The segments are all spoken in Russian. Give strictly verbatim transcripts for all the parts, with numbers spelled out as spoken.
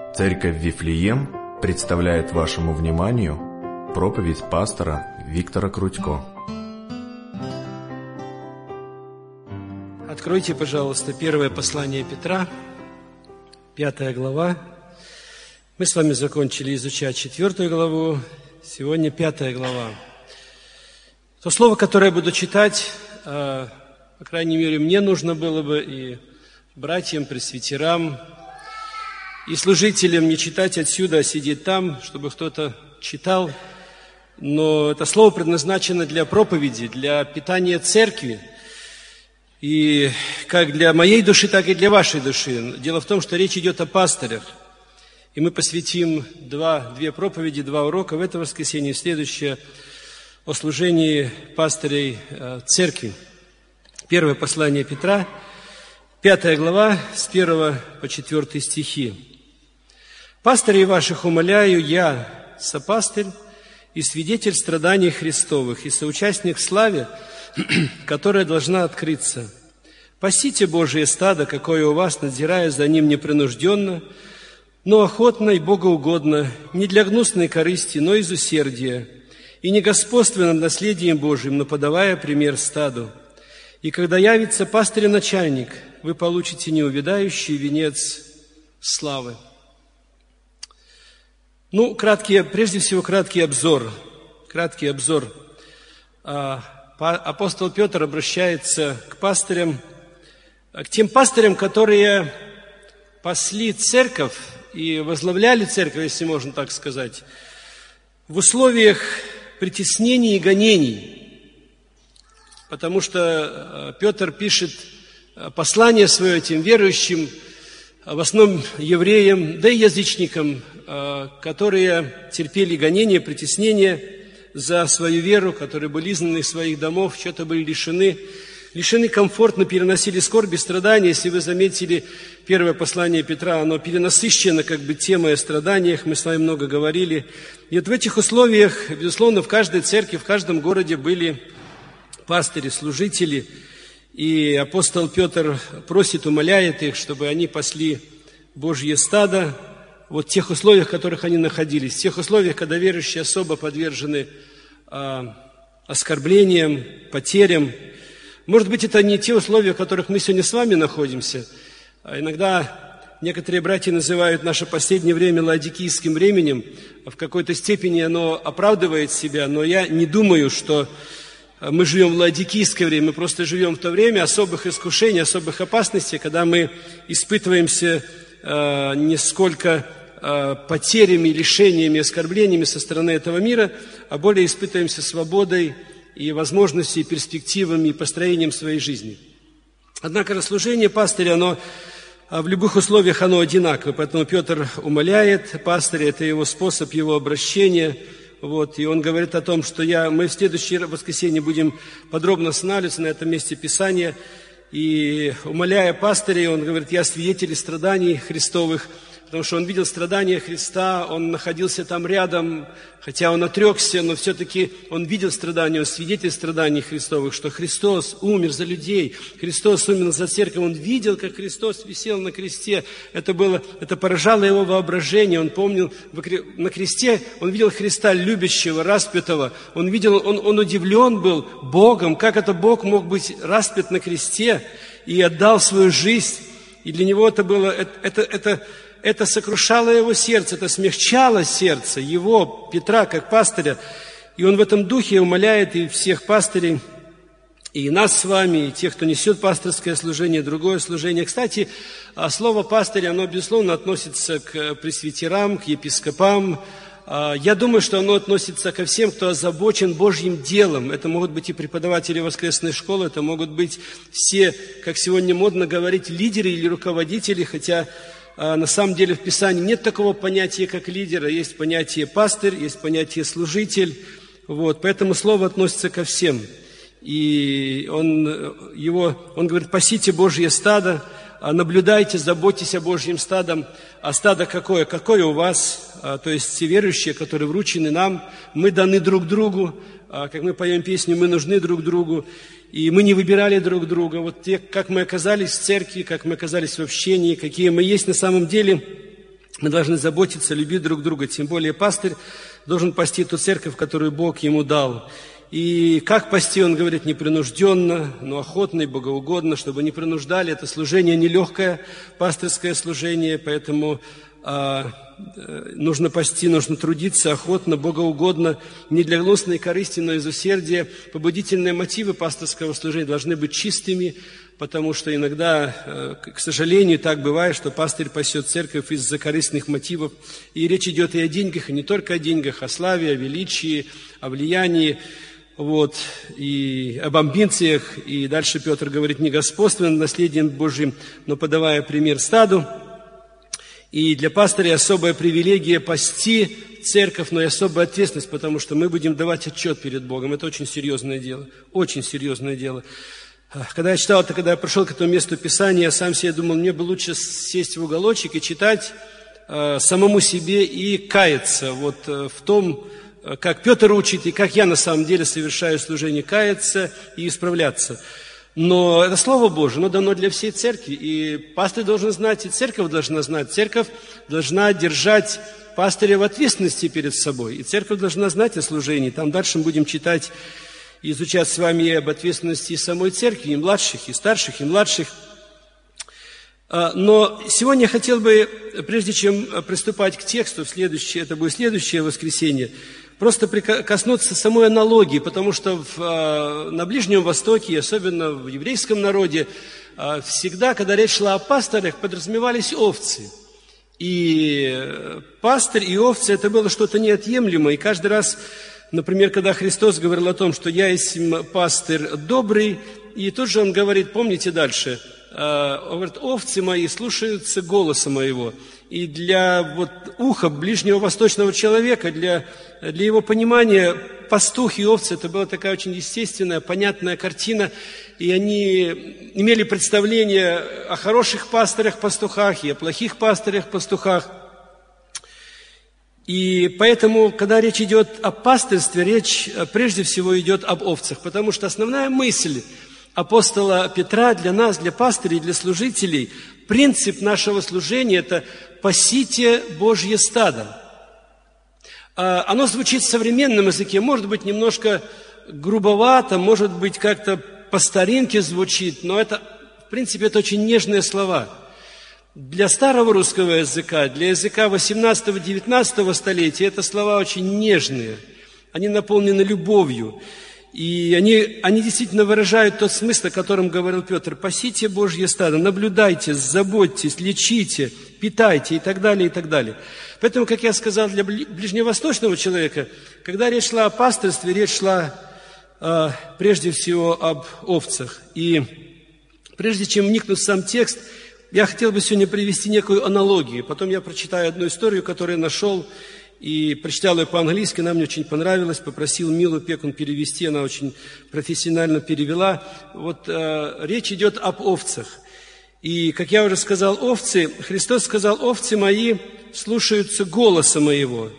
Церковь Вифлеем представляет вашему вниманию проповедь пастора Виктора Крутько. Откройте, пожалуйста, первое послание Петра, пятая глава. Мы с вами закончили изучать четвертую главу, сегодня пятая глава. То слово, которое я буду читать, по крайней мере, мне нужно было бы и братьям, пресвитерам, и служителям не читать отсюда, а сидеть там, чтобы кто-то читал. Но это слово предназначено для проповеди, для питания церкви. И как для моей души, так и для вашей души. Дело в том, что речь идет о пастырях. И мы посвятим два, две проповеди, два урока в это воскресенье, следующее о служении пастырей э, церкви. Первое послание Петра, пятая глава, с первого по четвертый стихи. «Пастырей ваших умоляю я, сопастырь и свидетель страданий Христовых, и соучастник в славе, которая должна открыться. Пасите Божие стадо, какое у вас, надзирая за ним непринужденно, но охотно и богоугодно, не для гнусной корысти, но из усердия, и не господствуя над наследием Божиим, но подавая пример стаду. И когда явится пастырь-начальник, вы получите неувядающий венец славы». Ну, краткий, прежде всего, краткий обзор. Краткий обзор. Апостол Петр обращается к пастырям, к тем пастырям, которые пасли церковь и возглавляли церковь, если можно так сказать, в условиях притеснений и гонений. Потому что Петр пишет послание свое этим верующим, в основном евреям, да и язычникам, которые терпели гонения, притеснения за свою веру, которые были изгнаны из своих домов, что-то были лишены, лишены комфортно, переносили скорби, страдания. Если вы заметили, первое послание Петра, оно перенасыщено как бы темой о страданиях, мы с вами много говорили. И вот в этих условиях, безусловно, в каждой церкви, в каждом городе были пастыри, служители. И апостол Петр просит, умоляет их, чтобы они пасли Божье стадо, вот в тех условиях, в которых они находились, в тех условиях, когда верующие особо подвержены а, оскорблениям, потерям. Может быть, это не те условия, в которых мы сегодня с вами находимся. А иногда некоторые братья называют наше последнее время лаодикийским временем. В какой-то степени оно оправдывает себя, но я не думаю, что мы живем в лаодикийское время, мы просто живем в то время особых искушений, особых опасностей, когда мы испытываемся э, не сколько э, потерями, лишениями, оскорблениями со стороны этого мира, а более испытываемся свободой и возможностями, и перспективами, и построением своей жизни. Однако же служение пастыря, оно в любых условиях оно одинаково, поэтому Петр умоляет пастыря, это его способ, его обращения. Вот, и он говорит о том, что я, мы в следующее воскресенье будем подробно останавливаться на этом месте Писания. И умоляя пастырей, он говорит, я свидетель страданий Христовых, потому что он видел страдания Христа, он находился там рядом, хотя он отрекся, но все-таки он видел страдания, он свидетель страданий Христовых, что Христос умер за людей, Христос умер за церковь, он видел, как Христос висел на кресте, это было, это поражало его воображение, он помнил, на кресте он видел Христа любящего, распятого, он видел, он, он удивлен был Богом, как это Бог мог быть распят на кресте и отдал свою жизнь, и для него это было, это, это, это Это сокрушало его сердце, это смягчало сердце его, Петра, как пастыря. И он в этом духе умоляет и всех пастырей, и нас с вами, и тех, кто несет пасторское служение, другое служение. Кстати, слово «пастырь», оно, безусловно, относится к пресвитерам, к епископам. Я думаю, что оно относится ко всем, кто озабочен Божьим делом. Это могут быть и преподаватели воскресной школы, это могут быть все, как сегодня модно говорить, лидеры или руководители, хотя на самом деле в Писании нет такого понятия, как лидера, есть понятие пастырь, есть понятие служитель, вот, поэтому слово относится ко всем. И он, его, он говорит, пасите Божье стадо, наблюдайте, заботьтесь о Божьем стадом. А стадо какое? Какое у вас? То есть все верующие, которые вручены нам, мы даны друг другу, как мы поем песню, мы нужны друг другу. И мы не выбирали друг друга. Вот те, как мы оказались в церкви, как мы оказались в общении, какие мы есть на самом деле, Мы должны заботиться, любить друг друга. Тем более пастырь должен пасти ту церковь, которую Бог ему дал. И как пасти, он говорит, непринужденно, но охотно и богоугодно, чтобы не принуждали. Это служение нелегкое, пастырское служение, поэтому а, нужно пасти, нужно трудиться охотно, богоугодно, не для гнусной корысти, но из усердия. Побудительные мотивы пасторского служения должны быть чистыми, потому что иногда, к сожалению, так бывает, что пастырь пасет церковь из-за корыстных мотивов. И речь идет и о деньгах, и не только о деньгах, о славе, о величии, о влиянии. Вот, и об амбициях, и дальше Петр говорит, не господствуя над наследием Божьим, но подавая пример стаду. И для пастыря особая привилегия пасти церковь, но и особая ответственность, потому что мы будем давать отчет перед Богом. Это очень серьезное дело, очень серьезное дело. Когда я читал это, когда я пришел к этому месту Писания, я сам себе думал, мне бы лучше сесть в уголочек и читать э, самому себе и каяться вот э, в том, как Петр учит, и как я на самом деле совершаю служение, каяться и исправляться. Но это Слово Божие, оно дано для всей церкви, и пастырь должен знать, и церковь должна знать. Церковь должна держать пастыря в ответственности перед собой, и церковь должна знать о служении. Там дальше мы будем читать и изучать с вами и об ответственности и самой церкви, и младших, и старших, и младших. Но сегодня я хотел бы, прежде чем приступать к тексту, в следующее, это будет следующее воскресенье, просто коснуться самой аналогии, потому что в, на Ближнем Востоке, особенно в еврейском народе, всегда, когда речь шла о пастырях, подразумевались овцы. И пастырь и овцы – это было что-то неотъемлемое. И каждый раз, например, когда Христос говорил о том, что «я есть пастырь добрый», и тут же Он говорит, помните дальше, Он говорит, овцы мои слушаются голоса моего. И для вот уха ближнего восточного человека, для, для его понимания, пастух и овцы, это была такая очень естественная, понятная картина. И они имели представление о хороших пастырях-пастухах и о плохих пастырях-пастухах. И поэтому, когда речь идет о пастырстве, речь прежде всего идет об овцах, потому что основная мысль апостола Петра для нас, для пастырей, для служителей, принцип нашего служения – это «пасите Божье стадо». Оно звучит в современном языке, может быть, немножко грубовато, может быть, как-то по старинке звучит, но это, в принципе, это очень нежные слова. Для старого русского языка, для языка восемнадцатого-девятнадцатого столетия это слова очень нежные, они наполнены любовью. И они, они действительно выражают тот смысл, о котором говорил Петр. «Пасите Божье стадо, наблюдайте, заботьтесь, лечите, питайте» и так далее, и так далее. Поэтому, как я сказал, для ближневосточного человека, когда речь шла о пастырстве, речь шла э, прежде всего об овцах. И прежде чем вникнуть в сам текст, я хотел бы сегодня привести некую аналогию. Потом я прочитаю одну историю, которую я нашел, и прочитал ее по-английски, она мне очень понравилась, попросил Милу Пекун перевести, она очень профессионально перевела. Вот э, речь идет об овцах. И, как я уже сказал, овцы, Христос сказал, овцы мои слушаются голоса моего.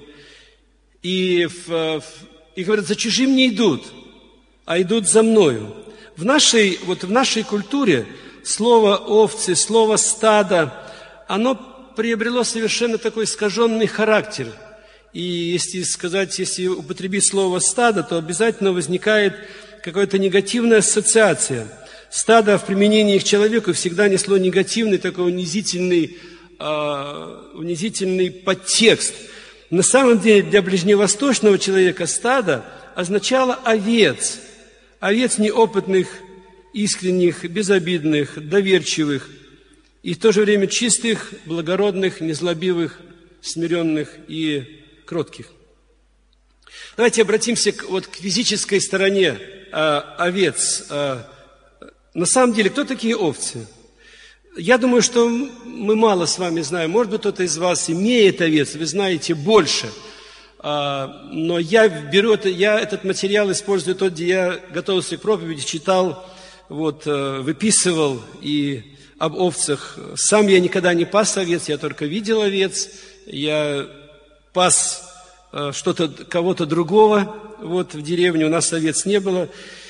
И, в, в, и говорят, за чужим не идут, а идут за мною. В нашей, вот в нашей культуре слово овцы, слово стадо, оно приобрело совершенно такой искаженный характер. И если сказать, если употребить слово «стадо», то обязательно возникает какая-то негативная ассоциация. Стадо в применении к человеку всегда несло негативный, такой унизительный, э, унизительный подтекст. На самом деле для ближневосточного человека стадо означало овец. Овец неопытных, искренних, безобидных, доверчивых. И в то же время чистых, благородных, незлобивых, смиренных и кротких. Давайте обратимся к, вот, к физической стороне а, овец. А, на самом деле, кто такие овцы? Я думаю, что мы мало с вами знаем. Может быть, кто-то из вас имеет овец, вы знаете больше. А, но я беру это, я этот материал использую тот, где я готовился к проповеди, читал, вот, выписывал и об овцах. Сам я никогда не пас овец, я только видел овец. Я пас э, что-то, кого-то другого, вот в деревне у нас овец не было,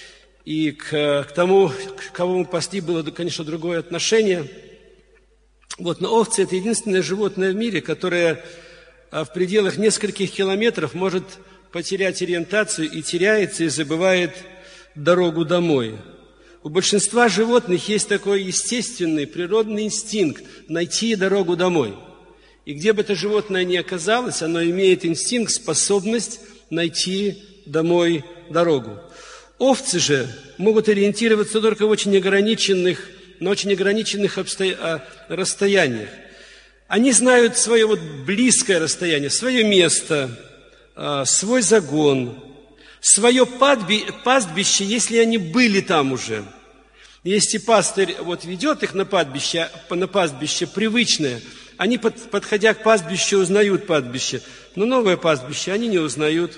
и к, к тому, к кого мы пасли, было, конечно, другое отношение. Вот, но овцы – это единственное животное в мире, которое в пределах нескольких километров может потерять ориентацию и теряется, и забывает дорогу домой. У большинства животных есть такой естественный, природный инстинкт – найти дорогу домой. И где бы это животное ни оказалось, оно имеет инстинкт, способность найти домой дорогу. Овцы же могут ориентироваться только в очень ограниченных, на очень ограниченных обсто... расстояниях. Они знают свое вот близкое расстояние, свое место, свой загон, свое пастбище, если они были там уже. Если пастырь вот ведет их на пастбище, на пастбище привычное, они, подходя к пастбищу, узнают пастбище, но новое пастбище они не узнают.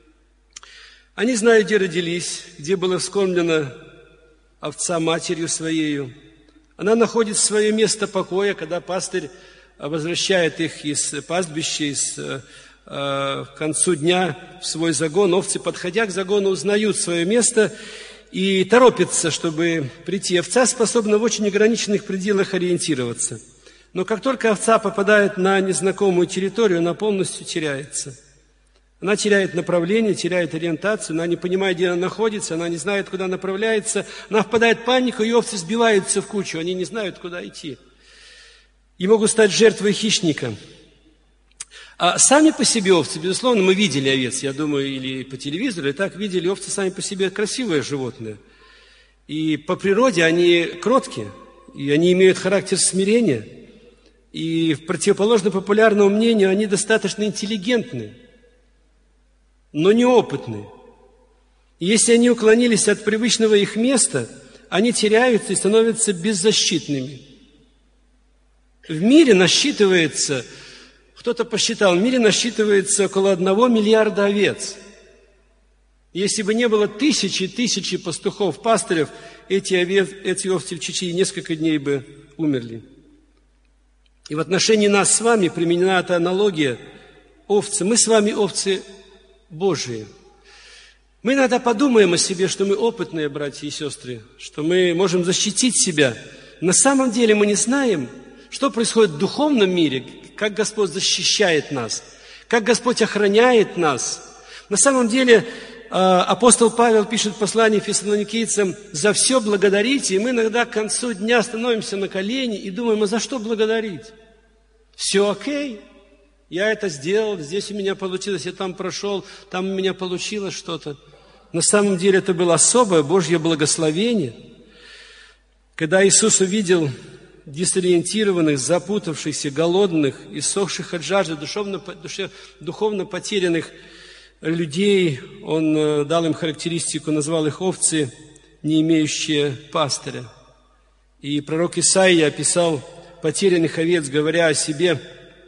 Они знают, где родились, где была вскормлена овца матерью своею. Она находит свое место покоя, когда пастырь возвращает их из пастбища, из, э, к концу дня в свой загон. Овцы, подходя к загону, узнают свое место и торопятся, чтобы прийти. Овца способна в очень ограниченных пределах ориентироваться. Но как только овца попадает на незнакомую территорию, она полностью теряется. Она теряет направление, теряет ориентацию, она не понимает, где она находится, она не знает, куда направляется, она впадает в панику, и овцы сбиваются в кучу, они не знают, куда идти. И могут стать жертвой хищника. А сами по себе овцы, безусловно, мы видели овец, я думаю, или по телевизору, и так видели овцы сами по себе красивые животные. И по природе они кроткие, и они имеют характер смирения. И в противоположно популярному мнению, они достаточно интеллигентны, но неопытны. И если они уклонились от привычного их места, они теряются и становятся беззащитными. В мире насчитывается, кто-то посчитал, в мире насчитывается около одного миллиарда овец. Если бы не было тысячи и тысячи пастухов, пастырев, эти, овец, эти овцы в Чечне несколько дней бы умерли. И в отношении нас с вами применена эта аналогия овцы. Мы с вами овцы Божии. Мы иногда подумаем о себе, что мы опытные братья и сестры, что мы можем защитить себя. На самом деле мы не знаем, что происходит в духовном мире, как Господь защищает нас, как Господь охраняет нас. На самом деле апостол Павел пишет в послании фессалоникийцам: «За все благодарите», и мы иногда к концу дня становимся на колени и думаем: а за что благодарить? Все окей, я это сделал, здесь у меня получилось, я там прошел, там у меня получилось что-то. На самом деле это было особое Божье благословение. Когда Иисус увидел дезориентированных, запутавшихся, голодных, иссохших от жажды, душевно, духовно потерянных людей, Он дал им характеристику, назвал их овцы, не имеющие пастыря. И пророк Исаия описал потерянных овец, говоря о себе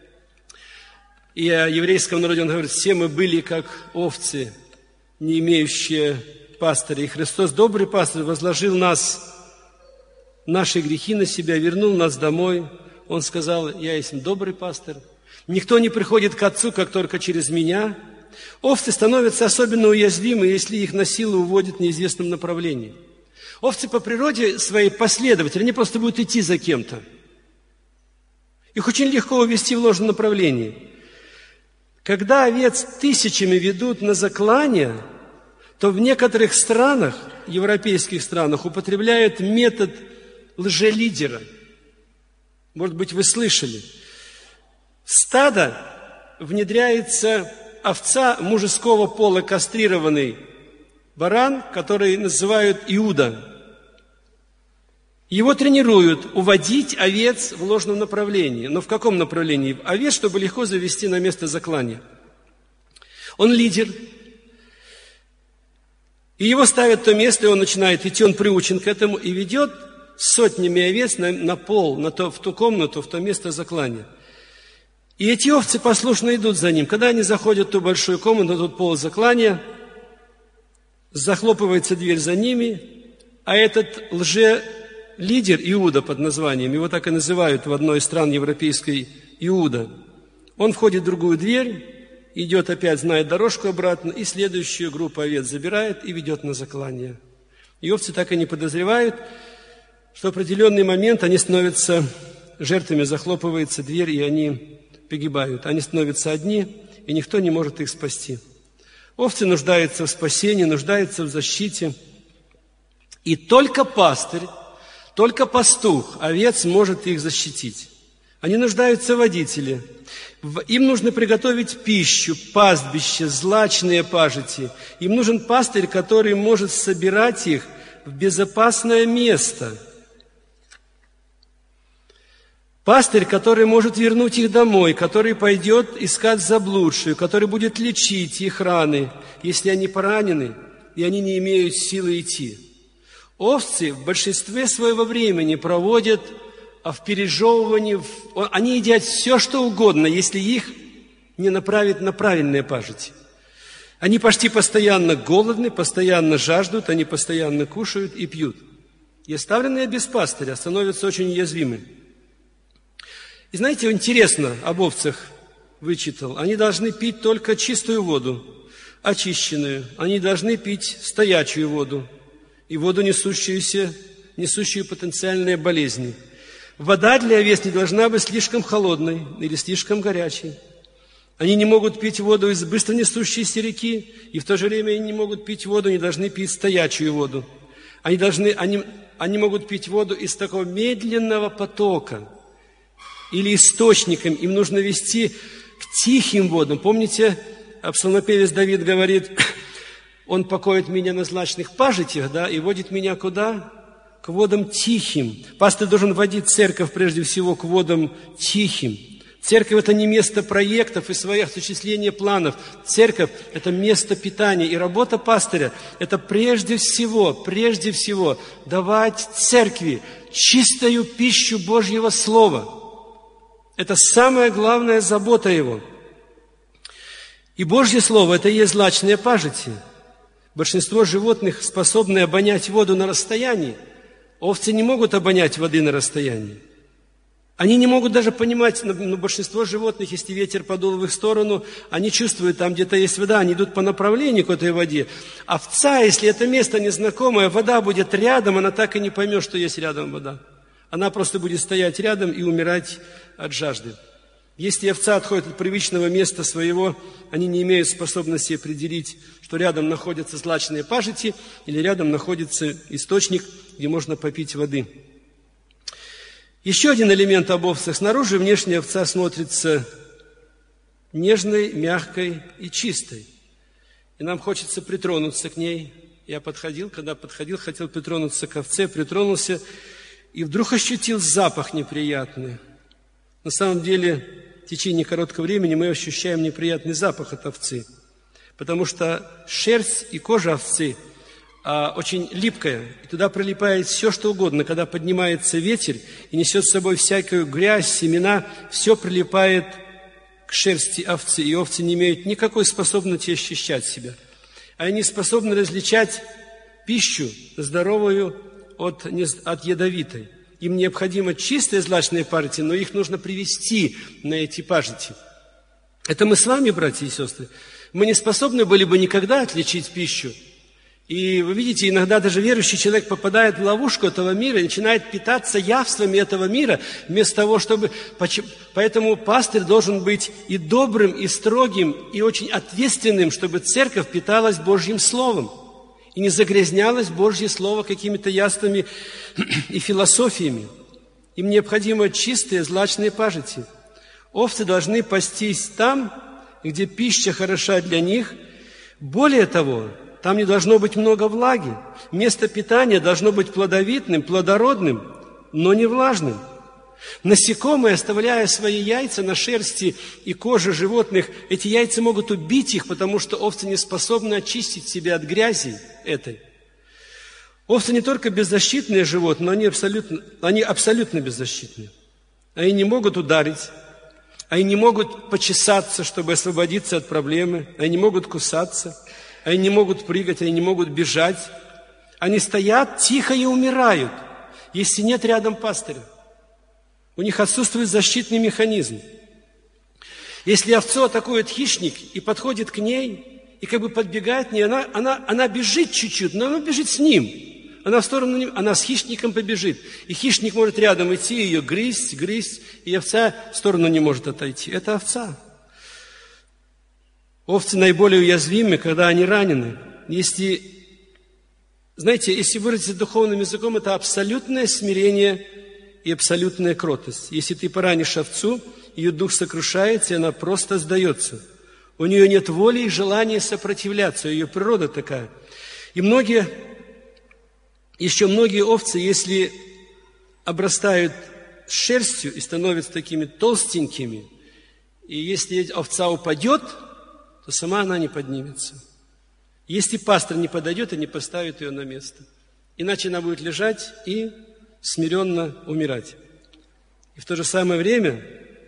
и о еврейском народе. Он говорит: все мы были как овцы, не имеющие пастыря. И Христос, добрый пастырь, возложил нас, наши грехи на себя, вернул нас домой. Он сказал: я есть добрый пастырь. Никто не приходит к Отцу, как только через меня. Овцы становятся особенно уязвимы, если их на силу уводят в неизвестном направлении. Овцы по природе своей последовательны, они просто будут идти за кем-то. Их очень легко увести в ложном направлении. Когда овец тысячами ведут на заклание, то в некоторых странах, европейских странах, употребляют метод лжелидера. Может быть, вы слышали. В стадо внедряется овца мужского пола, кастрированный баран, который называют Иуда. Его тренируют уводить овец в ложном направлении. Но в каком направлении? Овец, чтобы легко завести на место заклания. Он лидер. И его ставят в то место, и он начинает идти, он приучен к этому, и ведет сотнями овец на, на пол, на то, в ту комнату, в то место заклания. И эти овцы послушно идут за ним. Когда они заходят в ту большую комнату, на тот пол заклания, захлопывается дверь за ними, а этот лже-лидер Иуда под названием, его так и называют в одной из стран европейской Иуда, он входит в другую дверь, идет опять, знает дорожку обратно, и следующую группу овец забирает и ведет на заклание. И овцы так и не подозревают, что в определенный момент они становятся жертвами захлопывается дверь, и они погибают. Они становятся одни, и никто не может их спасти. Овцы нуждаются в спасении, нуждаются в защите. И только пастырь, только пастух овец может их защитить. Они нуждаются в водителе. Им нужно приготовить пищу, пастбище, злачные пажити. Им нужен пастырь, который может собирать их в безопасное место. Пастырь, который может вернуть их домой, который пойдет искать заблудшую, который будет лечить их раны, если они поранены, и они не имеют силы идти. Овцы в большинстве своего времени проводят в пережевывании, они едят все, что угодно, если их не направить на правильные пажити. Они почти постоянно голодны, постоянно жаждут, они постоянно кушают и пьют. И оставленные без пастыря становятся очень уязвимы. И знаете, интересно, об овцах вычитал. Они должны пить только чистую воду, очищенную. Они должны пить стоячую воду и воду, несущуюся, несущую потенциальные болезни. Вода для овец не должна быть слишком холодной или слишком горячей. Они не могут пить воду из быстро несущейся реки, и в то же время они не могут пить воду, не должны пить стоячую воду. Они, должны, они, они могут пить воду из такого медленного потока или источником. Им нужно вести к тихим водам. Помните, псалмопевец Давид говорит, он покоит меня на злачных пажитях, да, и водит меня куда? К водам тихим. Пастырь должен водить церковь прежде всего к водам тихим. Церковь – это не место проектов и своих осуществления планов. Церковь – это место питания. И работа пастыря – это прежде всего, прежде всего давать церкви чистую пищу Божьего Слова. Это самая главная забота его. И Божье Слово – это и есть злачные пажити. Большинство животных способны обонять воду на расстоянии. Овцы не могут обонять воды на расстоянии. Они не могут даже понимать, но большинство животных, если ветер подул в их сторону, они чувствуют, там где-то есть вода, они идут по направлению к этой воде. Овца, если это место незнакомое, вода будет рядом, она так и не поймет, что есть рядом вода. Она просто будет стоять рядом и умирать от жажды. Если овца отходит от привычного места своего, они не имеют способности определить, что рядом находятся злачные пажити или рядом находится источник, где можно попить воды. Еще один элемент об овцах. Снаружи внешняя овца смотрится нежной, мягкой и чистой. И нам хочется притронуться к ней. Я подходил, когда подходил, хотел притронуться к овце, притронулся, и вдруг ощутил запах неприятный. На самом деле, в течение короткого времени мы ощущаем неприятный запах от овцы, потому что шерсть и кожа овцы а, очень липкая, и туда прилипает все, что угодно. Когда поднимается ветер и несет с собой всякую грязь, семена, все прилипает к шерсти овцы, и овцы не имеют никакой способности ощущать себя. Они способны различать пищу здоровую от, от ядовитой. Им необходимо чистые злачные пажити, но их нужно привести на эти пажити. Это мы с вами, братья и сестры. Мы не способны были бы никогда отличить пищу. И вы видите, иногда даже верующий человек попадает в ловушку этого мира и начинает питаться явствами этого мира, вместо того, чтобы... Поэтому пастырь должен быть и добрым, и строгим, и очень ответственным, чтобы церковь питалась Божьим Словом и не загрязнялось Божье Слово какими-то яствами и философиями. Им необходимо чистые злачные пажити. Овцы должны пастись там, где пища хороша для них. Более того, там не должно быть много влаги. Место питания должно быть плодовитным, плодородным, но не влажным. Насекомые, оставляя свои яйца на шерсти и коже животных, эти яйца могут убить их, потому что овцы не способны очистить себя от грязи этой. Овцы не только беззащитные животные, но они абсолютно, они абсолютно беззащитные. Они не могут ударить, они не могут почесаться, чтобы освободиться от проблемы, они не могут кусаться, они не могут прыгать, они не могут бежать. Они стоят тихо и умирают, если нет рядом пастыря. У них отсутствует защитный механизм. Если овцу атакует хищник и подходит к ней, и как бы подбегает к ней, она, она, она бежит чуть-чуть, но она бежит с ним. она в сторону, не... она с хищником побежит. И хищник может рядом идти, ее грызть, грызть, и овца в сторону не может отойти. Это овца. Овцы наиболее уязвимы, когда они ранены. Если, знаете, если выразиться духовным языком, это абсолютное смирение и абсолютная кротость. Если ты поранишь овцу, ее дух сокрушается, и она просто сдается. У нее нет воли и желания сопротивляться, ее природа такая. И многие, еще многие овцы, если обрастают шерстью и становятся такими толстенькими, и если овца упадет, то сама она не поднимется. Если пастор не подойдет и не поставит ее на место. Иначе она будет лежать и смиренно умирать. И в то же самое время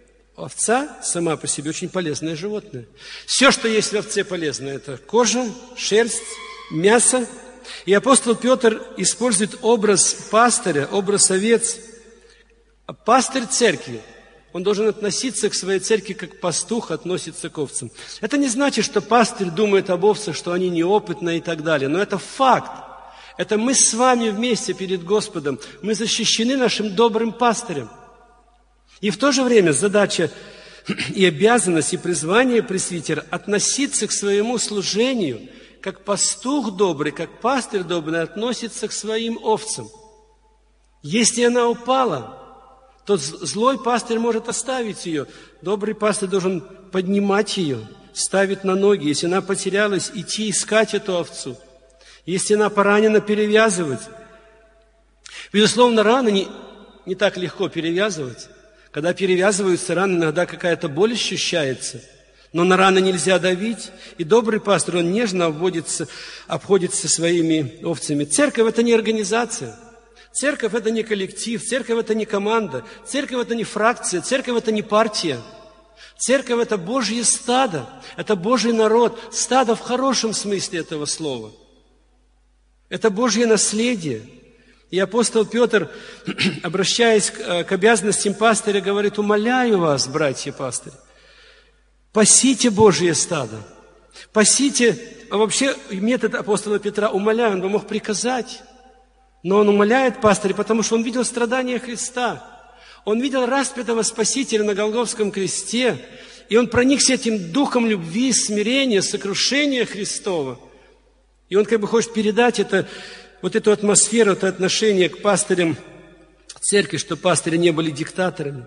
овца сама по себе очень полезное животное. Все, что есть в овце, полезное. Это кожа, шерсть, мясо. И апостол Петр использует образ пастыря, образ овец. А пастырь церкви, он должен относиться к своей церкви, как пастух относится к овцам. Это не значит, что пастырь думает об овцах, что они неопытные и так далее. Но это факт. Это мы с вами вместе перед Господом. Мы защищены нашим добрым пастырем. И в то же время задача и обязанность, и призвание пресвитера относиться к своему служению, как пастух добрый, как пастырь добрый относится к своим овцам. Если она упала, то злой пастырь может оставить ее. Добрый пастырь должен поднимать ее, ставить на ноги. Если она потерялась, идти искать эту овцу. Если она поранена, перевязывать. Безусловно, раны не, не так легко перевязывать. Когда перевязываются раны, иногда какая-то боль ощущается. Но на раны нельзя давить. И добрый пастор, он нежно обводится, обходится своими овцами. Церковь – это не организация. Церковь – это не коллектив, церковь – это не команда, церковь – это не фракция, церковь – это не партия. Церковь – это Божье стадо, это Божий народ, стадо в хорошем смысле этого слова. Это Божье наследие. И апостол Петр, обращаясь к, к обязанностям пастыря, говорит: умоляю вас, братья пастыри, пасите Божье стадо, пасите. А вообще метод апостола Петра умоляю, он бы мог приказать. Но он умоляет пастыря, потому что он видел страдания Христа. Он видел распятого Спасителя на Голгофском кресте. И он проникся этим духом любви, смирения, сокрушения Христова. И он как бы хочет передать это, вот эту атмосферу, это отношение к пастырям церкви, что пастыри не были диктаторами.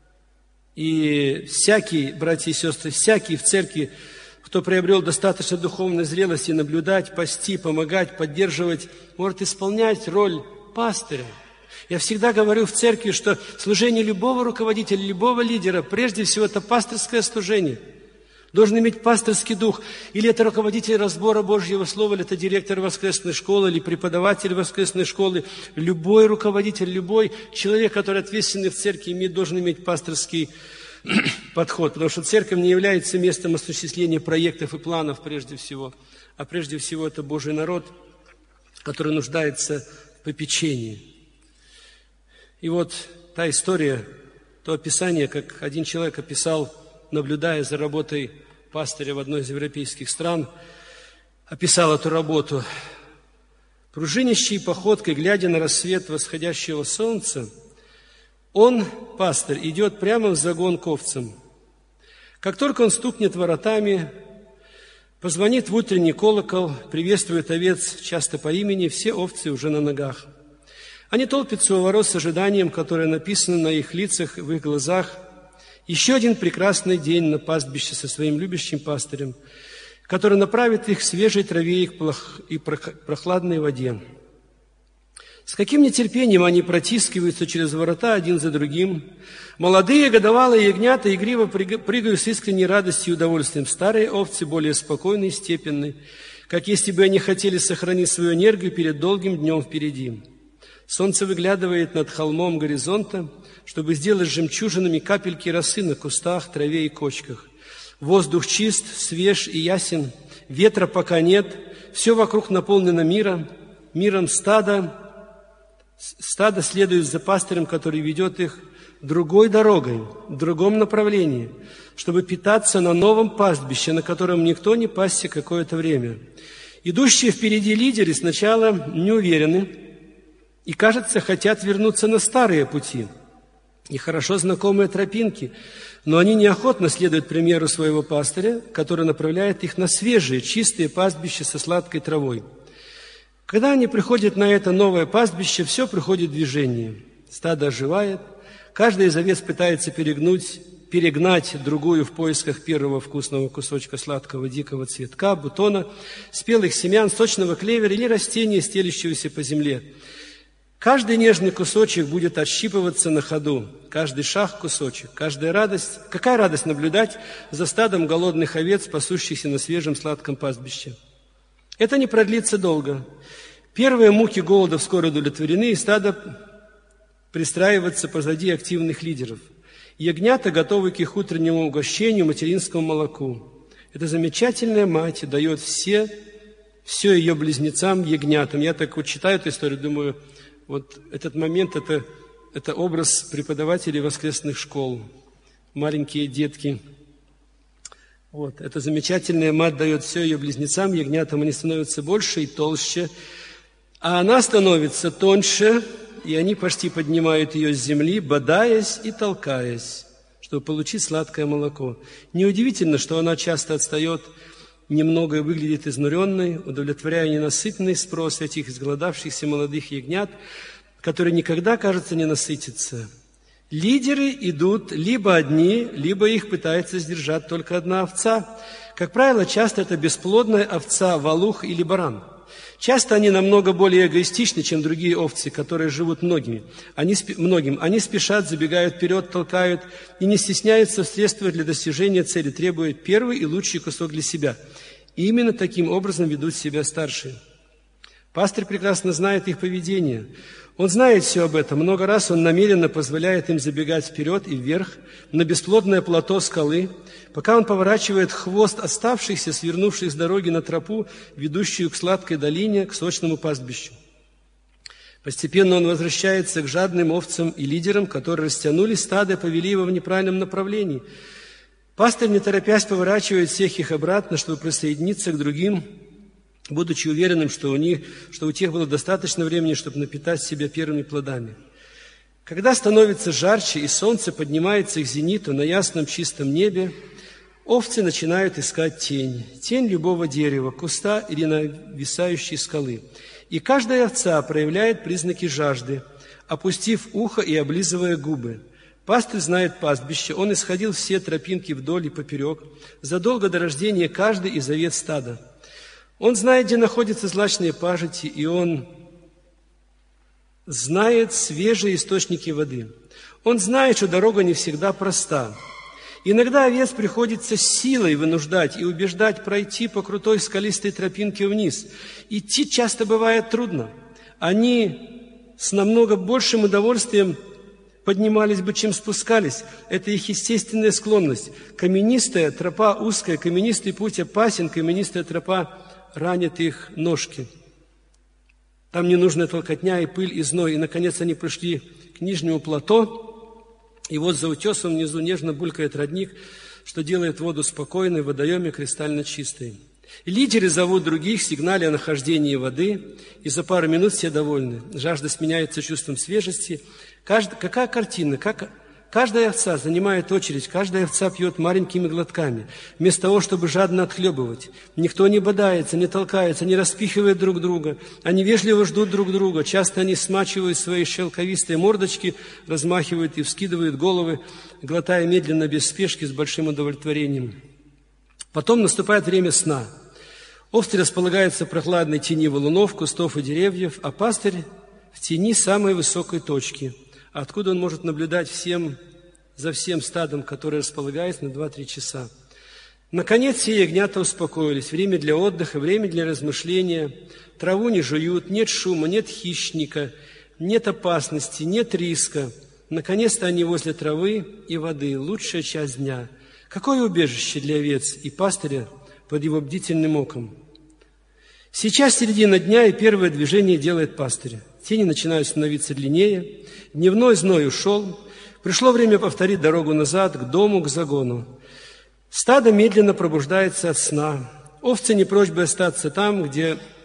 И всякий, братья и сестры, всякий в церкви, кто приобрел достаточно духовной зрелости, наблюдать, пасти, помогать, поддерживать, может исполнять роль пастыря. Я всегда говорю в церкви, что служение любого руководителя, любого лидера, прежде всего, это пастырское служение. Должен иметь пастырский дух. Или это руководитель разбора Божьего Слова, или это директор воскресной школы, или преподаватель воскресной школы. Любой руководитель, любой человек, который ответственный в церкви, имеет, должен иметь пастырский подход, потому что церковь не является местом осуществления проектов и планов прежде всего, а прежде всего это Божий народ, который нуждается в попечении. И вот та история, то описание, как один человек описал, наблюдая за работой пастыря в одной из европейских стран, описал эту работу. Пружинящей походкой, глядя на рассвет восходящего солнца, он, пастырь, идет прямо в загон к овцам. Как только он стукнет воротами, позвонит в утренний колокол, приветствует овец часто по имени, все овцы уже на ногах. Они толпятся у ворот с ожиданием, которое написано на их лицах, в их глазах. Еще один прекрасный день на пастбище со своим любящим пастырем, который направит их к свежей траве и прохладной воде. С каким нетерпением они протискиваются через ворота один за другим. Молодые годовалые ягнята игриво прыгают с искренней радостью и удовольствием. Старые овцы более спокойны и степенны, как если бы они хотели сохранить свою энергию перед долгим днем впереди. Солнце выглядывает над холмом горизонта, чтобы сделать жемчужинами капельки росы на кустах, траве и кочках. Воздух чист, свеж и ясен, ветра пока нет, все вокруг наполнено миром, миром стада. Стадо следует за пастырем, который ведет их другой дорогой, в другом направлении, чтобы питаться на новом пастбище, на котором никто не пасся какое-то время. Идущие впереди лидеры сначала не уверены, и, кажется, хотят вернуться на старые пути и хорошо знакомые тропинки, но они неохотно следуют примеру своего пастыря, который направляет их на свежие, чистые пастбища со сладкой травой. Когда они приходят на это новое пастбище, все приходит в движение. Стадо оживает, каждый из овец пытается перегнуть, перегнать другую в поисках первого вкусного кусочка сладкого дикого цветка, бутона, спелых семян, сочного клевера или растения, стелящегося по земле. Каждый нежный кусочек будет отщипываться на ходу, каждый шаг кусочек, каждая радость. Какая радость наблюдать за стадом голодных овец, пасущихся на свежем сладком пастбище. Это не продлится долго. Первые муки голода вскоре удовлетворены, и стадо пристраивается позади активных лидеров. Ягнята готовы к их утреннему угощению, материнскому молоку. Эта замечательная мать дает все, все ее близнецам, ягнятам. Я так вот читаю эту историю, думаю, вот этот момент, это, это образ преподавателей воскресных школ. Маленькие детки. Вот, эта замечательная мать дает все ее близнецам, ягнятам, они становятся больше и толще, а она становится тоньше, и они почти поднимают ее с земли, бодаясь и толкаясь, чтобы получить сладкое молоко. Неудивительно, что она часто отстает немного и выглядит изнуренной, удовлетворяя ненасытный спрос этих изголодавшихся молодых ягнят, которые никогда, кажется, не насытятся. Лидеры идут либо одни, либо их пытается сдержать только одна овца. Как правило, часто это бесплодная овца, волух или баран. Часто они намного более эгоистичны, чем другие овцы, которые живут многими. Они, многим. Они спешат, забегают вперед, толкают и не стесняются в средствах для достижения цели, требуя первый и лучший кусок для себя. И именно таким образом ведут себя старшие. Пастырь прекрасно знает их поведение. Он знает все об этом. Много раз он намеренно позволяет им забегать вперед и вверх на бесплодное плато скалы, пока он поворачивает хвост оставшихся, свернувших с дороги на тропу, ведущую к сладкой долине, к сочному пастбищу. Постепенно он возвращается к жадным овцам и лидерам, которые растянули стадо и повели его в неправильном направлении. Пастырь, не торопясь, поворачивает всех их обратно, чтобы присоединиться к другим, будучи уверенным, что у них, что у тех было достаточно времени, чтобы напитать себя первыми плодами. Когда становится жарче и солнце поднимается к зениту на ясном чистом небе, овцы начинают искать тень, тень любого дерева, куста или нависающей скалы. И каждая овца проявляет признаки жажды, опустив ухо и облизывая губы. Пастырь знает пастбище, он исходил все тропинки вдоль и поперек, задолго до рождения каждой из овец стада. Он знает, где находятся злачные пажити, и он знает свежие источники воды. Он знает, что дорога не всегда проста. Иногда овец приходится силой вынуждать и убеждать пройти по крутой скалистой тропинке вниз. Идти часто бывает трудно. Они с намного большим удовольствием поднимались бы, чем спускались. Это их естественная склонность. Каменистая тропа узкая, каменистый путь опасен, каменистая тропа ранит их ножки. Там ненужная толкотня и пыль, и зной. И, наконец, они пришли к нижнему плато, и вот за утесом внизу нежно булькает родник, что делает воду спокойной, в водоеме кристально чистой. Лидеры зовут других, сигналя о нахождении воды, и за пару минут все довольны. Жажда сменяется чувством свежести. Кажд... Какая картина, как... Каждая овца занимает очередь, каждая овца пьет маленькими глотками, вместо того, чтобы жадно отхлебывать. Никто не бодается, не толкается, не распихивает друг друга. Они вежливо ждут друг друга. Часто они смачивают свои шелковистые мордочки, размахивают и вскидывают головы, глотая медленно, без спешки, с большим удовлетворением. Потом наступает время сна. Овцы располагаются в прохладной тени валунов, кустов и деревьев, а пастырь в тени самой высокой точки, откуда он может наблюдать всем, за всем стадом, которое располагается на два-три часа. Наконец, все ягнята успокоились. Время для отдыха, время для размышления. Траву не жуют, нет шума, нет хищника, нет опасности, нет риска. Наконец-то они возле травы и воды. Лучшая часть дня. Какое убежище для овец и пастыря под его бдительным оком. Сейчас середина дня, и первое движение делает пастырь. Тени начинают становиться длиннее, дневной зной ушел, пришло время повторить дорогу назад, к дому, к загону. Стадо медленно пробуждается от сна. Овцы не прочь бы остаться там, где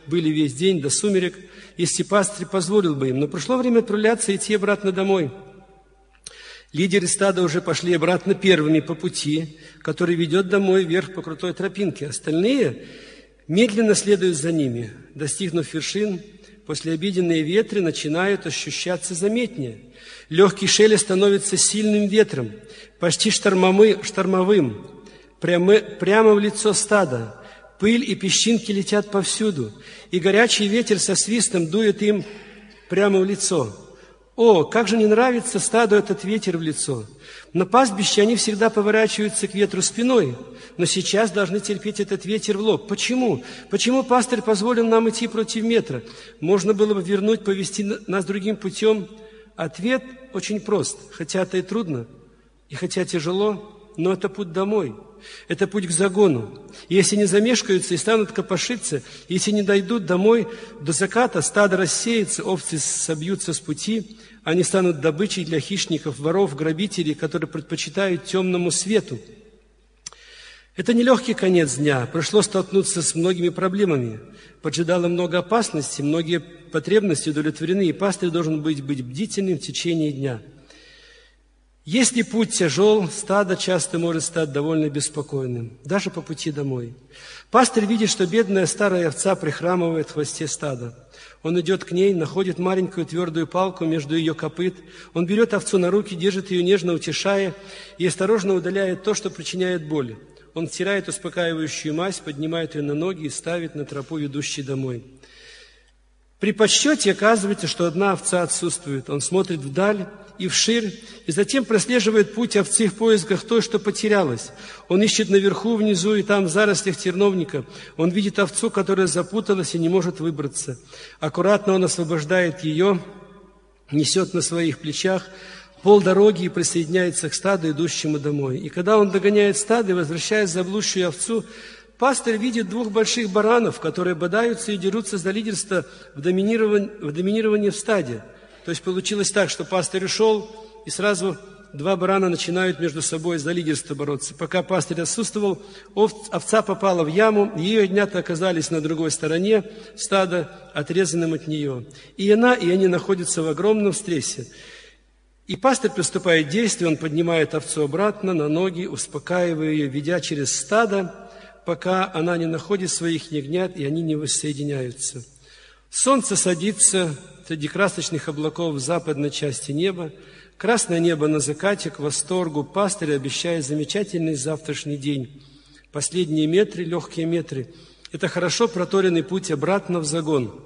были весь день до сумерек, если пастырь позволил бы им. Но пришло время отправляться и идти обратно домой. Лидеры стада уже пошли обратно первыми по пути, который ведет домой вверх по крутой тропинке. Остальные медленно следуют за ними. Достигнув вершин, послеобеденные ветры начинают ощущаться заметнее. Легкий шелест становится сильным ветром, почти штормовым, штормовым прямо, прямо в лицо стада. Пыль и песчинки летят повсюду, и горячий ветер со свистом дует им прямо в лицо. О, как же не нравится стаду этот ветер в лицо! На пастбище они всегда поворачиваются к ветру спиной, но сейчас должны терпеть этот ветер в лоб. Почему? Почему пастырь позволил нам идти против ветра? Можно было бы вернуть, повести нас другим путем. Ответ очень прост, хотя это и трудно, и хотя тяжело, но это путь домой. Это путь к загону. И если не замешкаются и станут копошиться, если не дойдут домой до заката, стадо рассеется, овцы собьются с пути, они станут добычей для хищников, воров, грабителей, которые предпочитают темному свету. Это нелегкий конец дня. Пришлось столкнуться с многими проблемами. Поджидало много опасностей, многие потребности удовлетворены, и пастырь должен быть, быть бдительным в течение дня. Если путь тяжел, стадо часто может стать довольно беспокойным, даже по пути домой. Пастырь видит, что бедная старая овца прихрамывает в хвосте стада. Он идет к ней, находит маленькую твердую палку между ее копыт. Он берет овцу на руки, держит ее нежно, утешая, и осторожно удаляет то, что причиняет боль. Он втирает успокаивающую мазь, поднимает ее на ноги и ставит на тропу, ведущую домой. При подсчете оказывается, что одна овца отсутствует. Он смотрит вдаль и вширь, и затем прослеживает путь овцы в поисках той, что потерялась. Он ищет наверху, внизу и там в зарослях терновника. Он видит овцу, которая запуталась и не может выбраться. Аккуратно он освобождает ее, несет на своих плечах полдороги и присоединяется к стаду, идущему домой. И когда он догоняет стадо и возвращает заблудшую овцу, пастырь видит двух больших баранов, которые бодаются и дерутся за лидерство в доминировании, в доминировании в стаде. То есть получилось так, что пастырь ушел, и сразу два барана начинают между собой за лидерство бороться. Пока пастырь отсутствовал, овца попала в яму, ее ягнята оказались на другой стороне стада, отрезанным от нее. И она, и они находятся в огромном стрессе. И пастырь приступает к действию, он поднимает овцу обратно на ноги, успокаивая ее, ведя через стадо, пока она не находит своих ягнят, и они не воссоединяются. Солнце садится среди красочных облаков в западной части неба. Красное небо на закате, к восторгу пастырь обещает замечательный завтрашний день. Последние метры, легкие метры – это хорошо проторенный путь обратно в загон.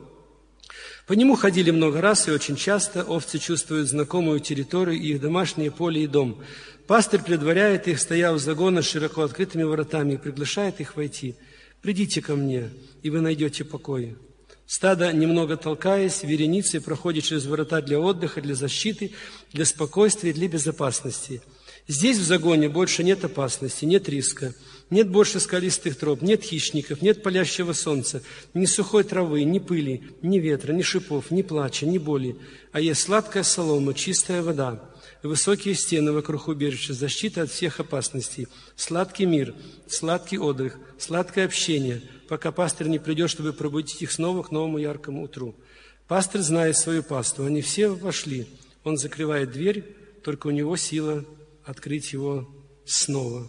По нему ходили много раз, и очень часто овцы чувствуют знакомую территорию, их домашнее поле и дом. Пастырь предваряет их, стоя у загона с широко открытыми воротами, и приглашает их войти. «Придите ко мне, и вы найдете покой». Стадо, немного толкаясь, вереницей проходит через ворота для отдыха, для защиты, для спокойствия, для безопасности. Здесь, в загоне, больше нет опасности, нет риска, нет больше скалистых троп, нет хищников, нет палящего солнца, ни сухой травы, ни пыли, ни ветра, ни шипов, ни плача, ни боли, а есть сладкая солома, чистая вода, высокие стены вокруг убежища, защита от всех опасностей, сладкий мир, сладкий отдых, сладкое общение, пока пастырь не придет, чтобы пробудить их снова к новому яркому утру. Пастырь знает свою паству, они все вошли, он закрывает дверь, только у него сила открыть его снова.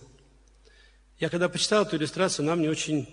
Я когда почитал эту иллюстрацию, она мне очень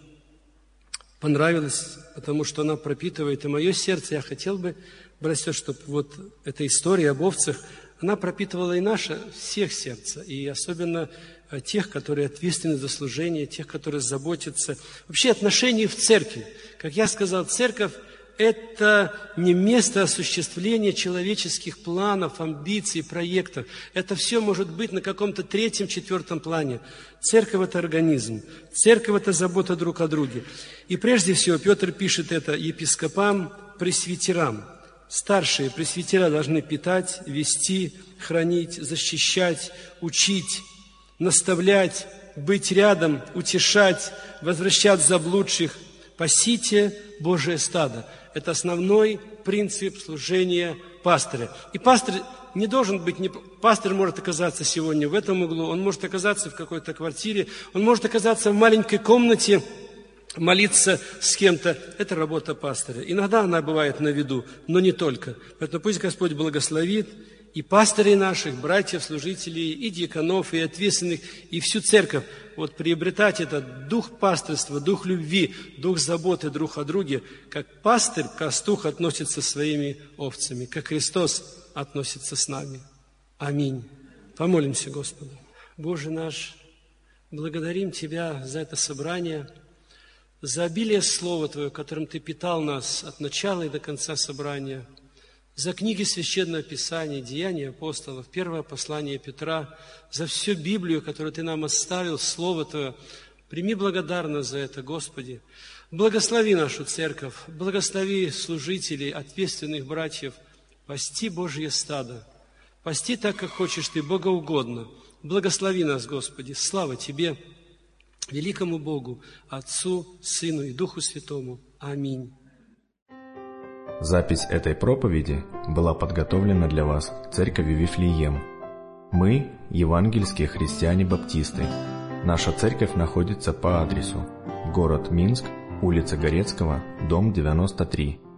понравилась, потому что она пропитывает и мое сердце. Я хотел бы, братья, чтобы вот эта история об овцах, она пропитывала и наше, всех сердца, и особенно тех, которые ответственны за служение, тех, которые заботятся. Вообще отношения в церкви. Как я сказал, церковь – это не место осуществления человеческих планов, амбиций, проектов. Это все может быть на каком-то третьем, четвертом плане. Церковь – это организм. Церковь – это забота друг о друге. И прежде всего Петр пишет это епископам, пресвитерам. Старшие пресвитера должны питать, вести, хранить, защищать, учить, наставлять, быть рядом, утешать, возвращать заблудших. Пасите Божие стадо. Это основной принцип служения пастыря. И пастырь не должен быть... Не, пастырь может оказаться сегодня в этом углу, он может оказаться в какой-то квартире, он может оказаться в маленькой комнате, молиться с кем-то – это работа пастыря. Иногда она бывает на виду, но не только. Поэтому пусть Господь благословит и пастырей наших, братьев, служителей, и диаконов, и ответственных, и всю церковь. Вот приобретать этот дух пастырства, дух любви, дух заботы друг о друге, как пастырь, пастух относится со своими овцами, как Христос относится с нами. Аминь. Помолимся Господу. Боже наш, благодарим Тебя за это собрание, за обилие Слова Твоего, которым Ты питал нас от начала и до конца собрания, за книги Священного Писания, Деяния апостолов, первое послание Петра, за всю Библию, которую Ты нам оставил, Слово Твое. Прими благодарность за это, Господи. Благослови нашу церковь, благослови служителей, ответственных братьев, пасти Божье стадо, пасти так, как хочешь Ты, богоугодно. Благослови нас, Господи, слава Тебе, великому Богу, Отцу, Сыну и Духу Святому. Аминь. Запись этой проповеди была подготовлена для вас Церковью Вифлеем. Мы – евангельские христиане-баптисты. Наша церковь находится по адресу: город Минск, улица Горецкого, дом девяносто три.